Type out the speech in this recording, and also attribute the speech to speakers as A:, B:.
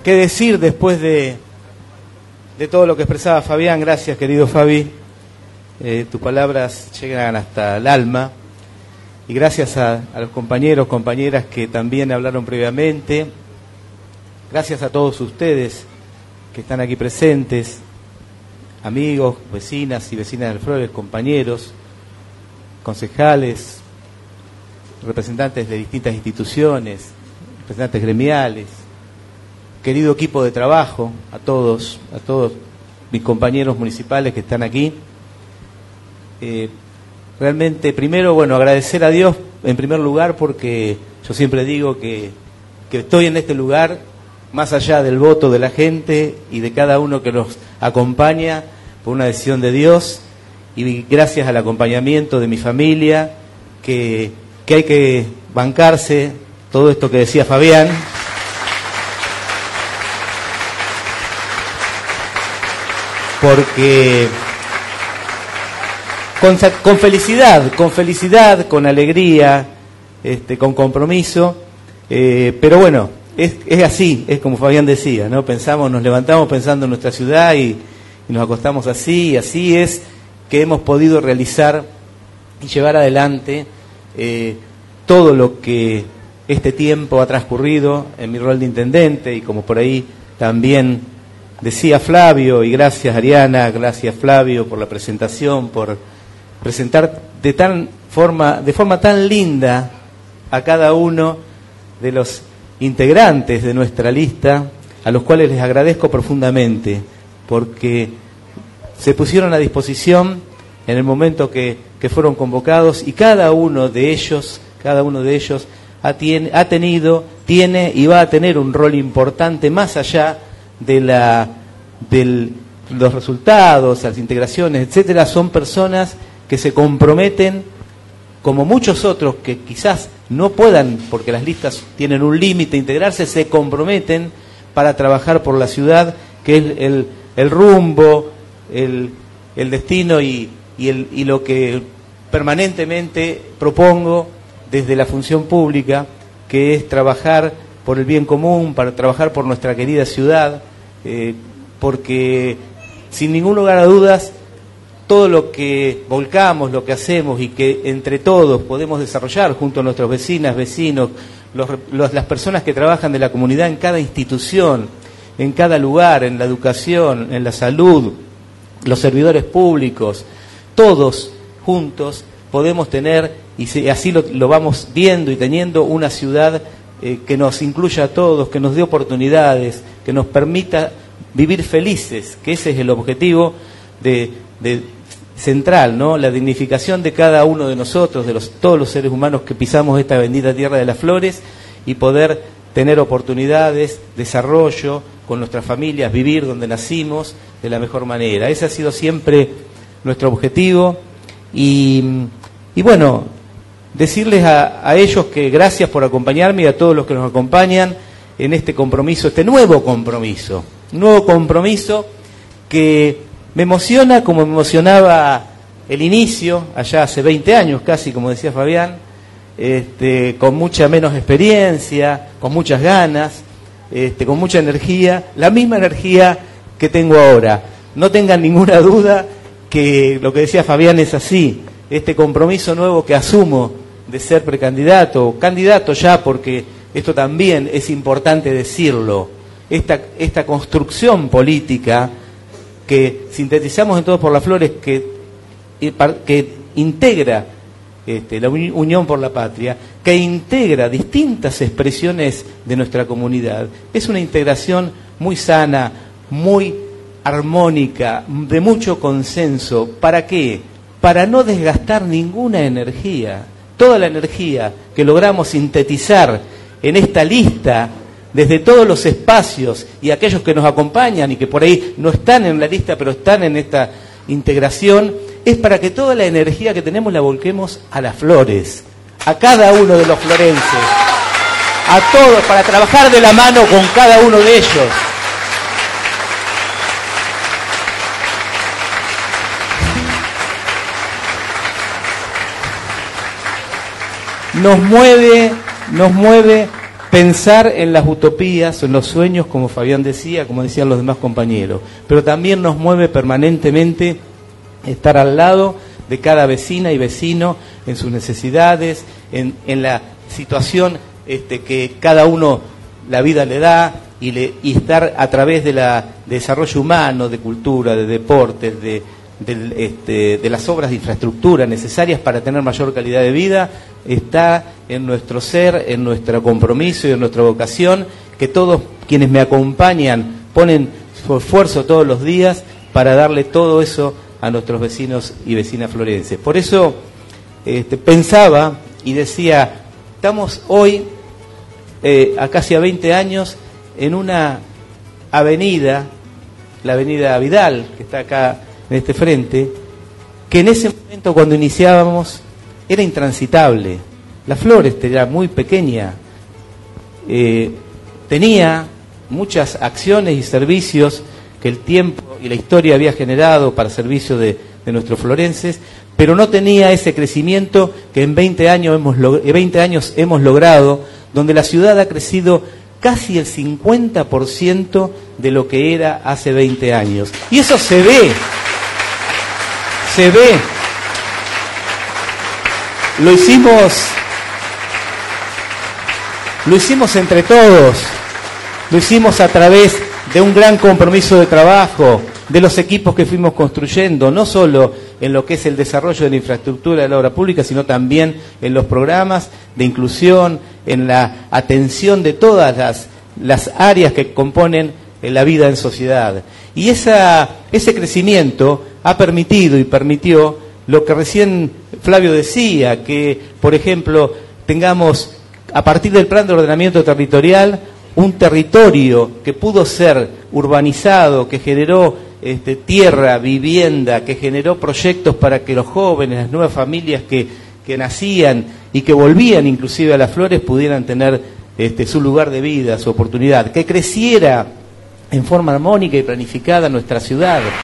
A: qué decir después de todo lo que expresaba Fabián. Gracias, querido Fabi. Tus palabras llegan hasta el alma. Y gracias a los compañeros, compañeras que también hablaron previamente. Gracias a todos ustedes que están aquí presentes, amigos, vecinas y vecinas del Flores, compañeros, concejales, representantes de distintas instituciones, representantes gremiales, querido equipo de trabajo, a todos mis compañeros municipales que están aquí. Realmente, primero, agradecer a Dios en primer lugar, porque yo siempre digo que estoy en este lugar más allá del voto de la gente y de cada uno que nos acompaña por una decisión de Dios, y gracias al acompañamiento de mi familia, que hay que bancarse todo esto que decía Fabián. Porque con felicidad, con alegría, con compromiso, pero bueno, es así, es como Fabián decía, ¿no? Nos levantamos pensando en nuestra ciudad y nos acostamos así, y así es que hemos podido realizar y llevar adelante todo lo que este tiempo ha transcurrido en mi rol de intendente, y como por ahí también decía Flavio, y gracias Ariana, gracias Flavio por la presentación, por presentar de forma tan linda a cada uno de los integrantes de nuestra lista, a los cuales les agradezco profundamente, porque se pusieron a disposición en el momento que fueron convocados, y cada uno de ellos ha tenido, tiene y va a tener un rol importante más allá de los resultados, las integraciones, etcétera. Son personas que se comprometen, como muchos otros que quizás no puedan, porque las listas tienen un límite, integrarse, se comprometen para trabajar por la ciudad, que es el rumbo, el destino y lo que permanentemente propongo desde la función pública, que es trabajar por el bien común, para trabajar por nuestra querida ciudad, porque sin ningún lugar a dudas todo lo que volcamos, lo que hacemos y que entre todos podemos desarrollar junto a nuestros vecinos, las personas que trabajan de la comunidad en cada institución, en cada lugar, en la educación, en la salud, los servidores públicos, todos juntos podemos tener, y así lo vamos viendo y teniendo, una ciudad que nos incluya a todos, que nos dé oportunidades, que nos permita vivir felices, que ese es el objetivo central, ¿no? La dignificación de cada uno de nosotros, todos los seres humanos que pisamos esta bendita tierra de las flores, y poder tener oportunidades, desarrollo con nuestras familias, vivir donde nacimos de la mejor manera. Ese ha sido siempre nuestro objetivo, y bueno, decirles a ellos que gracias por acompañarme, y a todos los que nos acompañan en este compromiso, este nuevo compromiso que me emociona como me emocionaba el inicio, allá hace 20 años casi, como decía Fabián, con mucha menos experiencia, con muchas ganas, con mucha energía, la misma energía que tengo ahora. No tengan ninguna duda que lo que decía Fabián es así. Este compromiso nuevo que asumo de ser precandidato, o candidato ya, porque esto también es importante decirlo, esta construcción política que sintetizamos en Todos por las Flores, que integra la Unión por la Patria, que integra distintas expresiones de nuestra comunidad, es una integración muy sana, muy armónica, de mucho consenso. ¿Para qué? Para no desgastar ninguna energía. Toda la energía que logramos sintetizar en esta lista, desde todos los espacios, y aquellos que nos acompañan y que por ahí no están en la lista pero están en esta integración, es para que toda la energía que tenemos la volquemos a las flores, a cada uno de los florenses, a todos, para trabajar de la mano con cada uno de ellos. Nos mueve pensar en las utopías, en los sueños, como Fabián decía, como decían los demás compañeros, pero también nos mueve permanentemente estar al lado de cada vecina y vecino en sus necesidades, en la situación que cada uno la vida le da, y estar a través de desarrollo humano, de cultura, de deportes, de las obras de infraestructura necesarias para tener mayor calidad de vida, está en nuestro ser, en nuestro compromiso y en nuestra vocación, que todos quienes me acompañan ponen su esfuerzo todos los días para darle todo eso a nuestros vecinos y vecinas florenses. Por eso pensaba y decía, estamos hoy, a casi a 20 años, en una avenida, la avenida Vidal, que está acá en este frente, que en ese momento cuando iniciábamos era intransitable. La Flores era muy pequeña, tenía muchas acciones y servicios que el tiempo y la historia había generado para servicio de nuestros florenses, pero no tenía ese crecimiento que en 20 años hemos logrado, donde la ciudad ha crecido casi el 50% de lo que era hace 20 años. Y eso se ve. Lo hicimos entre todos, lo hicimos a través de un gran compromiso de trabajo, de los equipos que fuimos construyendo, no solo en lo que es el desarrollo de la infraestructura de la obra pública, sino también en los programas de inclusión, en la atención de todas las áreas que componen la vida en sociedad. Y ese crecimiento ha permitido y permitió lo que recién Flavio decía, que, por ejemplo, tengamos, a partir del plan de ordenamiento territorial, un territorio que pudo ser urbanizado, que generó tierra, vivienda, que generó proyectos para que los jóvenes, las nuevas familias que nacían y que volvían inclusive a Las Flores pudieran tener su lugar de vida, su oportunidad, que creciera en forma armónica y planificada nuestra ciudad.